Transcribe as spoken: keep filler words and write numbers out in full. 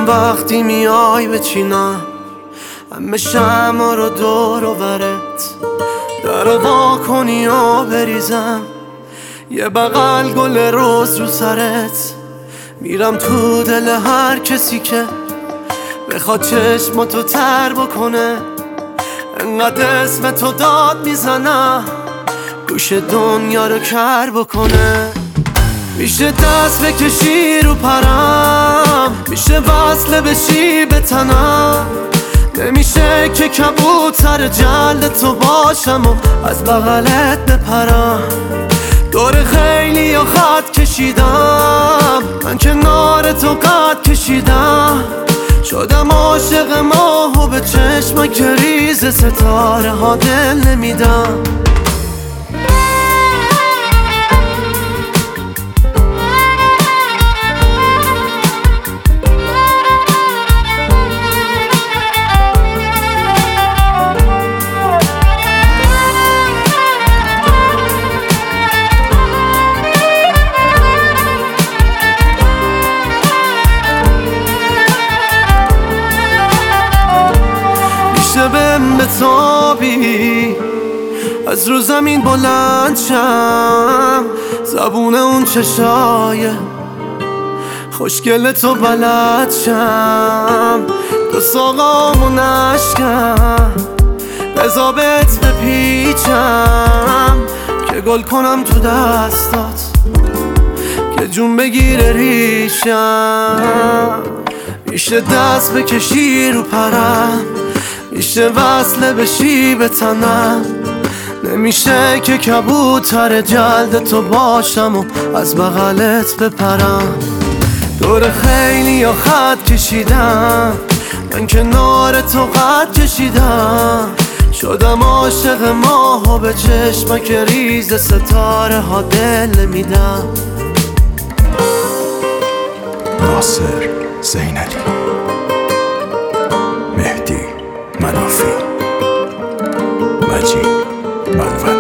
وقتی میای بچینم همه شمع رو دور و برت، در وا کنی و بریزم یه بغل گل روز رو سرت. میرم تو دل هر کسی که بخواد چشماتو تر بکنه، انقدر اسم تو داد میزنم گوش دنیا رو کر بکنه. میشه دست بکشی رو پرم، میشه وصله بشی به تنم، نمیشه که کبوتر جلد تو باشم و از بغلت بپرم. دور خیلی یا خط کشیدم، من کنار تو قد کشیدم، شدم عاشق ماه و به چشم که ریز ستاره ها دل نمیدم. میشه بهم بتابی از رو زمین بلند شم، زبون اون چشای خوشگل تو بلد شم، دو ساقامو نشکم بزا بهت بپیچم که گل کنم تو دستات که جون بگیره ریشم. میشه دست بکشی رو پرم، میشه وصله بشی به تنم، نمیشه که کبوتر جلد تو باشم و از بغلت بپرم. دور خیلی یا خط کشیدم، من کنار تو قد کشیدم، شدم عاشق ماه و به چشمک ریز ستاره ها دل میدم. ناصر زینالی، مهدی منافی، مجید منول.